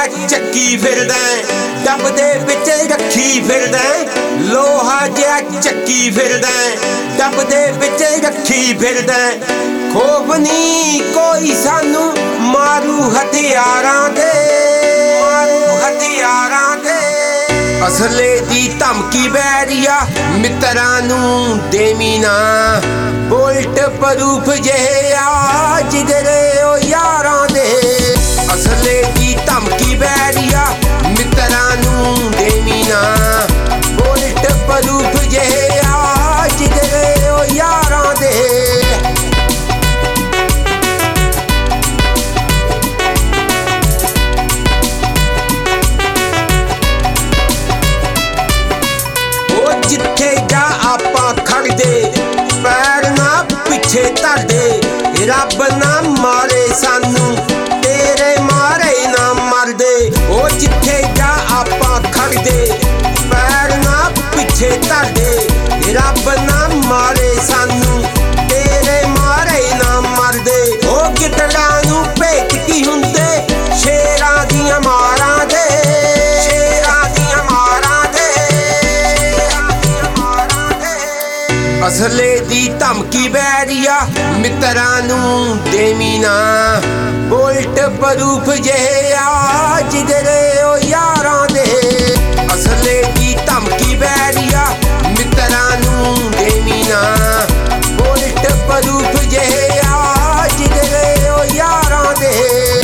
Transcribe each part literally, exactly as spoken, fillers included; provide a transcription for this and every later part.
ਜਿਹਾ ਚੱਕੀ ਫਿਰਦਾ ਡੱਬ ਦੇ ਵਿੱਚ ਰੱਖੀ ਫਿਰਦਾ ਲੋਹਾ ਜਿਹਾ ਚੱਕੀ ਫਿਰਦਾ ਡੱਬ ਦੇ ਵਿੱਚ ਰੱਖੀ ਫਿਰਦਾ ਖੋਫ ਨਹੀਂ ਕੋਈ ਸਾਨੂੰ ਮਾਰੂ ਹਥਿਆਰਾਂ ਦੇ ਮਾਰੂ ਹਥਿਆਰਾਂ ਦੇ ਅਸਲੇ ਦੀ ਧਮਕੀ ਬੈਰੀਆ ਮਿੱਤਰਾਂ ਨੂੰ ਦੇਵੀ ਨਾ ਬੁਲਟ ਪ੍ਰੂਫ ਜਿਹਾ ਜਿਗਰੇ ਉਹ ਯਾਰਾਂ ਦੇ ਅਸਲੇ ਦੀ ਧਮਕੀ ਬੈਰੀਆ ਮਿੱਤਰਾਂ ਨੂੰ ਦੇਵੀ ਨਾ ਬੁਲਟ ਪ੍ਰੂਫ ਜਿਹਾ ਜਿਗਰੇ ਉਹ ਯਾਰਾਂ ਦੇ ਜਿੱਥੇ ਜਾ ਆਪਾਂ ਖੜਦੇ ਪੈਰ ਨਾ ਪਿੱਛੇ ਧਰਦੇ ਰੱਬ ਨਾ ਮਾਰੇ ਸਾਨੂੰ ਤੇਰੇ ਮਾਰੇ ਨਾ ਮਰਦੇ ਉਹ ਜਿੱਥੇ ਜਾ ਆਪਾਂ ਖੜਦੇ ਪੈਰ ਨਾ ਪਿੱਛੇ ਧਰਦੇ ਰੱਬ ਨਾ ਮਾਰੇ ਸਾਨੂੰ ਤੇਰੇ ਮਾਰੇ ਨਾ ਮਰਦੇ ਉਹ ਗਿੱਦੜਾਂ ਨੂੰ ਭੇਟ ਕੀ ਹੁੰਦੇ ਸ਼ੇਰਾਂ ਦੀਆਂ ਮਾਰਾਂ ਦੇ ਅਸਲੇ ਦੀ ਧਮਕੀ ਬੈਰੀਆ ਮਿੱਤਰਾਂ ਨੂੰ ਦੇਵੀ ਨਾ ਬੁਲਟ ਪ੍ਰੂਫ ਜਿਹਾ ਜਿਗਰੇ ਉਹ ਯਾਰਾਂ ਦੇ ਅਸਲੇ ਦੀ ਧਮਕੀ ਬੈਰੀਆ ਮਿੱਤਰਾਂ ਨੂੰ ਦੇਵੀ ਨਾ ਬੁਲਟ ਪ੍ਰੂਫ ਜਿਹਾ ਜਿਗਰੇ ਉਹ ਯਾਰਾਂ ਦੇ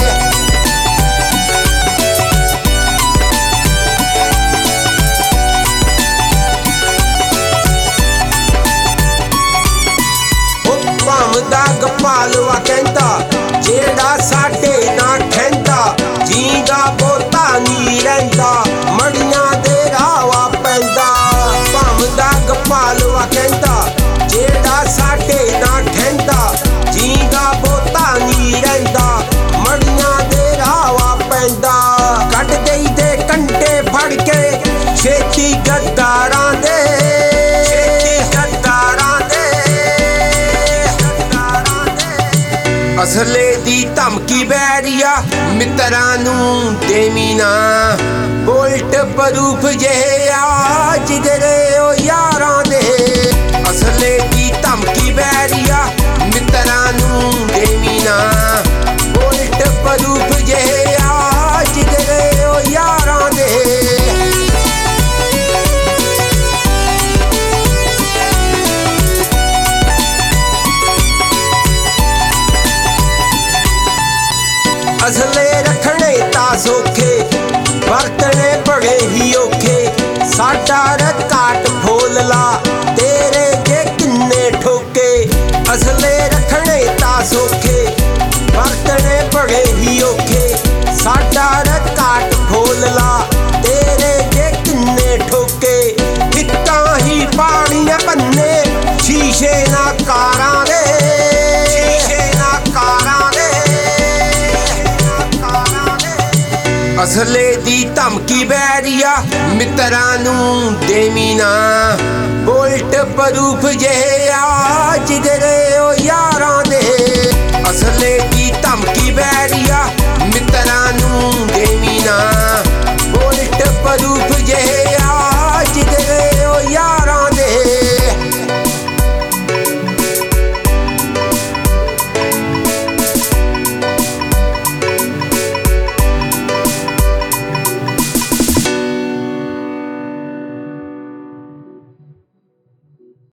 ਦਾ ਗਪਾਲਵਾ ਕਹਿੰਦਾ ਜਿਹੜਾ ਸਾਡੇ ਨਾ ਖੈਂਦਾ ਜੀਂਦਾ ਬੋਤਾ ਨਹੀਂ ਰਹਿੰਦਾ ਮੜੀਆਂ ਦੇ ਰਾਵਾ ਪੈਂਦਾ ਭੰਮਦਾ ਗਪਾਲਵਾ ਕਹਿੰਦਾ ਜਿਹੜਾ ਸਾਡੇ ਨਾ ਖੈਂਦਾ ਜੀਂਦਾ ਬੋਤਾ ਨਹੀਂ ਰਹਿੰਦਾ ਮੜੀਆਂ ਦੇ ਰਾਵਾ ਪੈਂਦਾ ਕੱਢ ਦੇਈ ਦੇ ਕੰਟੇ ਫੜ ਕੇ ਛੇਤੀ ਗੱਦਾਰਾਂ ਦੇ ਅਸਲੇ ਦੀ ਧਮਕੀ ਬੈਰੀਆ ਮਿੱਤਰਾਂ ਨੂੰ ਦੇਵੀ ਨਾ ਬੁਲਟ ਪ੍ਰੂਫ ਜਿਹਾ ਜਿਗਰੇ ਉਹ ਯਾਰਾਂ ਦੇ ਅਸਲੇ ਦੀ ਧਮਕੀ ਬੈਰੀਆ ਮਿੱਤਰਾਂ ਨੂੰ ਦੇਵੀ ਨਾ ਬੁਲਟ ਪ੍ਰੂਫ ਜਿਹਾ ਜਿਗਰੇ ਉਹ ਯਾਰਾਂ ਦੇ ਅਸਲੇ ਰੱਖਣੇ ਤਾਂ ਸੌਖੇ ਵਰਤਣੇ ਬੜੇ ਹੀ ਔਖੇ ਸਾਡਾ ਰਕਾਟ ਫੋਲ ਲਾ ਤੇਰੇ ਜੇ ਕਿੰਨੇ ਠੋਕੇ ਅਸਲੇ ਰੱਖਣੇ ਤਾਂ ਸੌਖੇ ਵਰਤਣੇ ਬੜੇ ਹੀ ਔਖੇ ਸਾਡਾ ਰਕਾਟ ਫੋਲ ਲਾ ਤੇਰੇ ਜੇ ਕਿੰਨੇ ਠੋਕੇ ਹਿੱਕਾਂ ਹੀ ਪਾਣੀਆਂ ਬੰਨੇ ਸ਼ੀਸ਼ੇ ਨਾ ਕਾਰਾਂ ਦੇ ਅਸਲੇ ਦੀ ਧਮਕੀ ਬੈਰੀਆ ਮਿੱਤਰਾਂ ਨੂੰ ਦੇਵੀ ਨਾ ਬੁਲਟ ਪ੍ਰੂਫ ਜਿਹਾ ਜਿਗਰੇ ਉਹ ਯਾਰਾਂ ਦੇ ਅਸਲੇ ਦੀ ਧਮਕੀ ਬੈਰੀਆ ਮਿੱਤਰਾਂ ਨੂੰ ਦੇਵੀ ਨਾ ਬੁਲਟ ਪ੍ਰੂਫ ਜਿਹਾ